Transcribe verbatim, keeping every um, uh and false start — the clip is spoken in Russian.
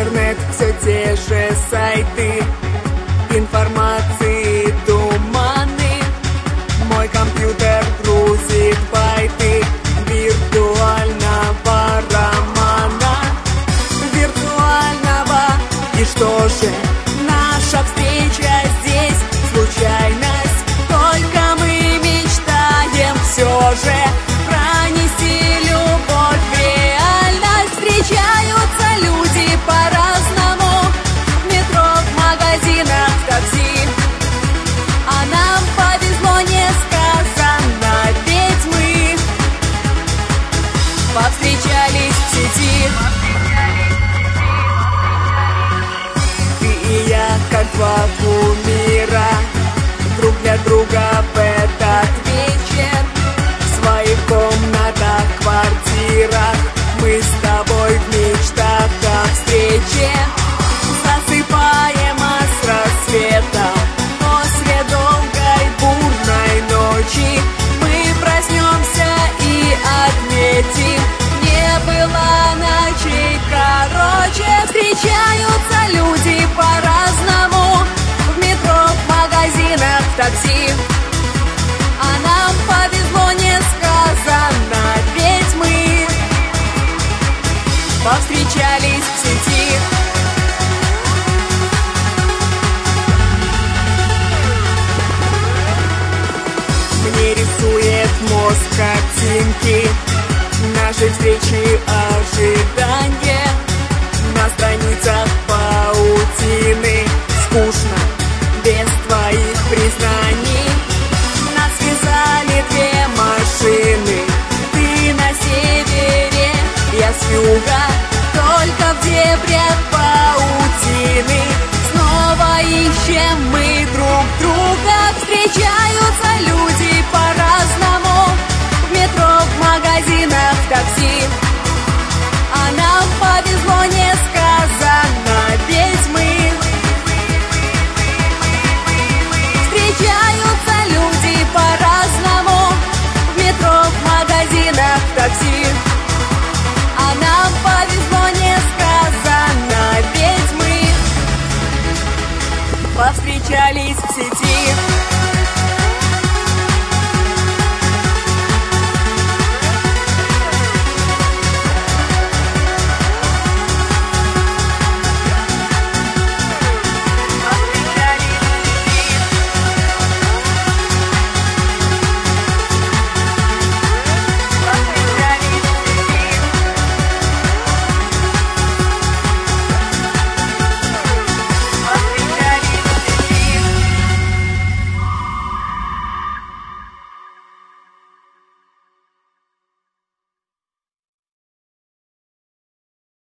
интернет, все те же сайты, информации туманы. Мой компьютер грузит байты виртуального романа, виртуального. И что же, наша встреча здесь случайность, только мы мечтаем все же пронести любовь в реальность. Встречаются люди по-разному в метро, в магазинах, в такси. А нам повезло несказанно, ведь мы повстречались в сети. Ты и я, как два кумира, друг для друга в этот вечер. В своих комнатах, квартирах мы с тобой в мечтах о встрече. Засыпаем с рассветом, после долгой бурной ночи мы проснемся и отметим, не было ночей короче. Встречаются люди по-разному в метро, в магазинах, в такси. А нам повезло несказанно, ведь мы повстречались в сети. Мне рисует мозг картинки нашей встречи, ожидания. На страницах паутины скучно, без твоих признаний. Нас связали две машины, ты на севере, я с юга, только в дебрях паутины. Снова ищем мы друг друга. Встречаются люди по-разному в метро, в магазинах, в такси. А нам повезло несказанно, ведь мы встречаются люди по-разному в метро, в магазинах, в такси. А нам повезло несказанно, ведь мы повстречались в сети.